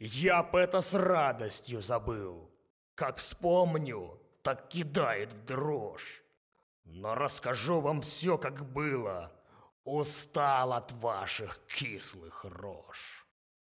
Я б это с радостью забыл. Как вспомню, так кидает в дрожь. Но расскажу вам все, как было. Устал от ваших кислых рож.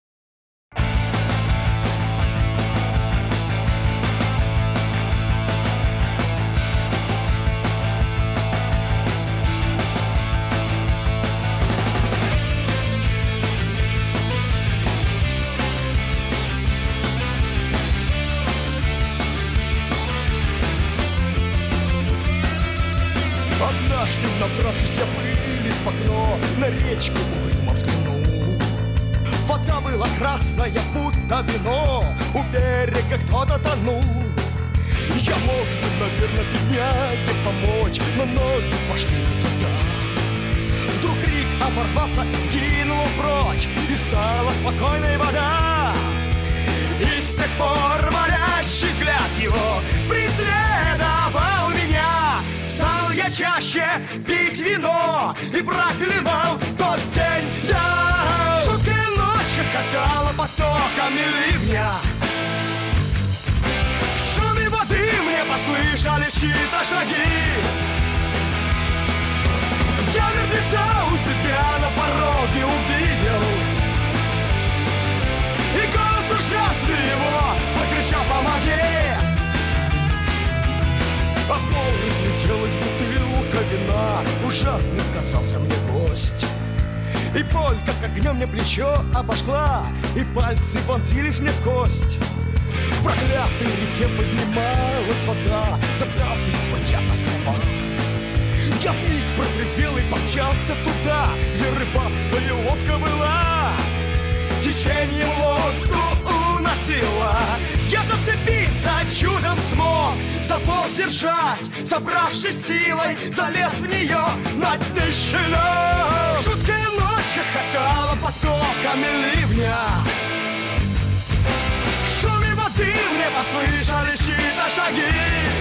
Однажды, набравшись я пыли в окно, на речку угрюмо взглянул. Вода была красная, будто вино, у берега кто-то тонул. Я мог бы, наверное, бедняге помочь, но ноги пошли не туда. Вдруг крик оборвался и скинул прочь, и стала спокойной вода. И с тех пор молящий взгляд его преследовал меня. Стал я чаще пить вино и проклинал тот день. Я жуткая ночь хохотала потоками ливня. В шуме воды мне послышались чьи-то шаги. Я мертвеца у себя на пороге увидел, и голос ужасный его прокричал: помоги! А пол разлетелась бутылка вина, ужасный казался мне гость. И боль, как огнем мне плечо обожгла, и пальцы вонзились мне в кость. В проклятой реке поднималась вода, затапливая острова. Я вмиг протрезвел и помчался туда, где рыбацкая лодка была. Течением лодку уносила, я зацепиться чудом смог. За борт держась, собравшись силой, залез в нее на дне щелек. Жуткая ночь хохотала потоками ливня. В шуме воды мне послышались чьи-то шаги.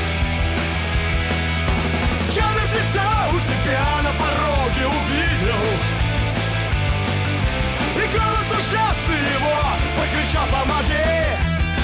Я мертвеца у себя на пороге увидел, и голос ужасный его прокричал: помоги!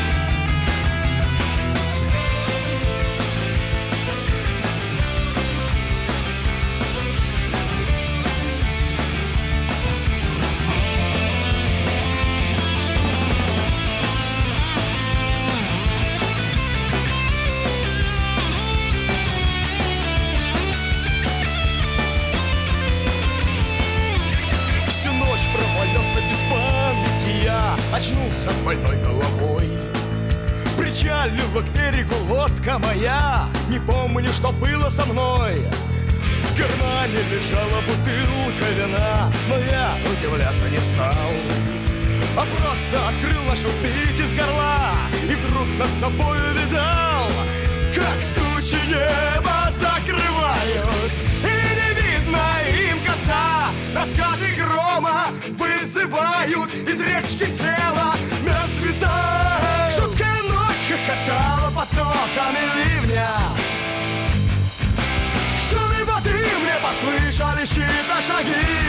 Провалился без памяти я, очнулся с больной головой. Причалила к берегу лодка моя, не помню, что было со мной. В кармане лежала бутылка вина, но я удивляться не стал, а просто открыл, начал пить из горла, и вдруг над собой увидал, как тучи небо закрывают, и не видно им конца. Раскаты грома вызывают из речки тело мертвеца. Жуткая ночь хохотала потоками ливня. В шуме воды мне послышались чьи-то шаги.